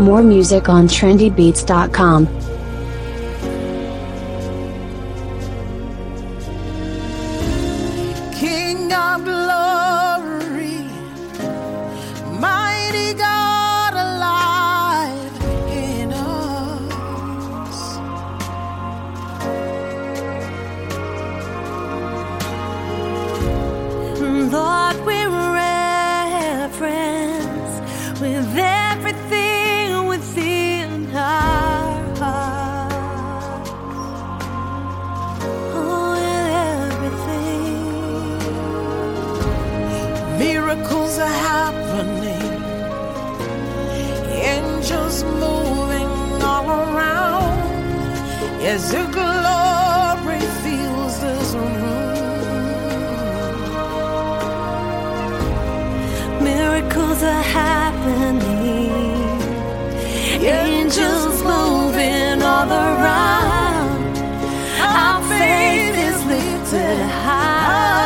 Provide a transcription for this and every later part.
More music on trendybeats.com. King of glory, mighty God alive in us. Lord, we reverence with everything within our hearts. Oh, everything. Miracles are happening, angels moving all around as your glory fills this room. Miracles are happening, angels moving all around. Our faith is lifted high.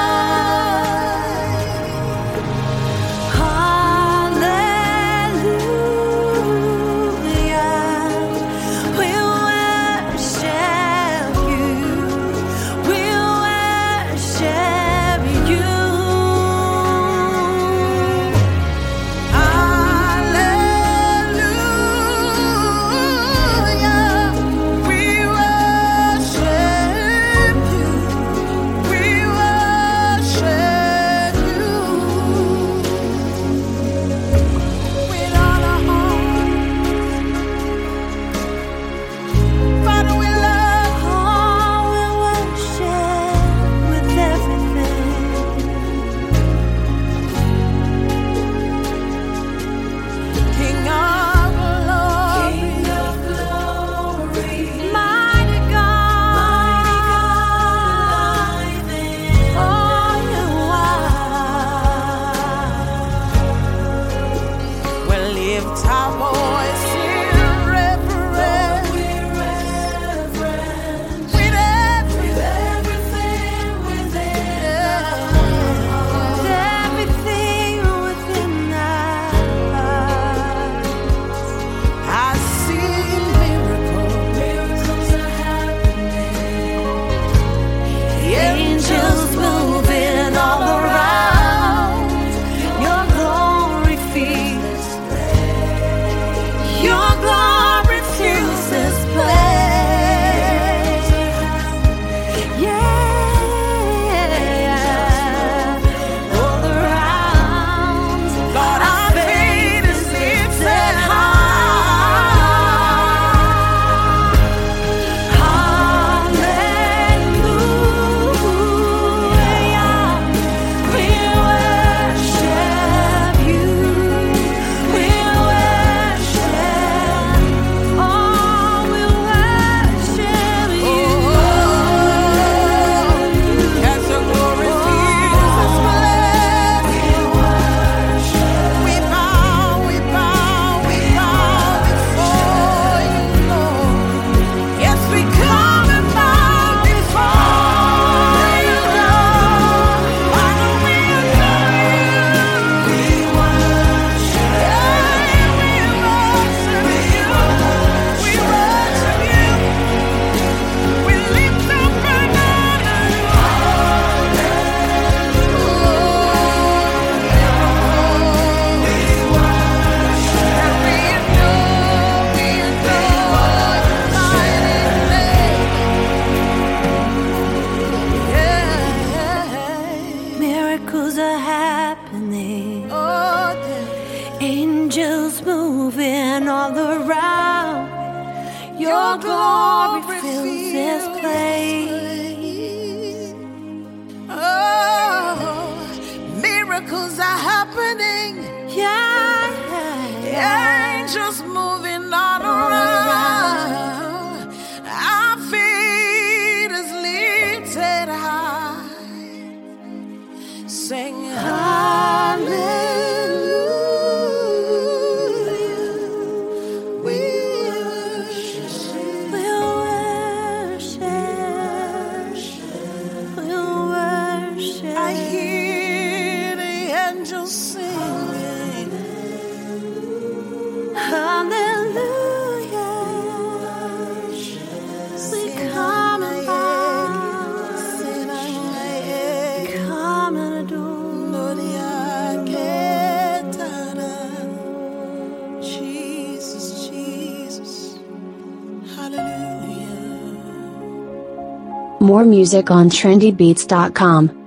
Miracles are happening, angels moving all around. Your glory fills this place. Oh, miracles are happening, yeah. Angels moving all around. Our feet is lifted high. Sing hallelujah. We worship. I hear the angels singing. More music on trendybeats.com.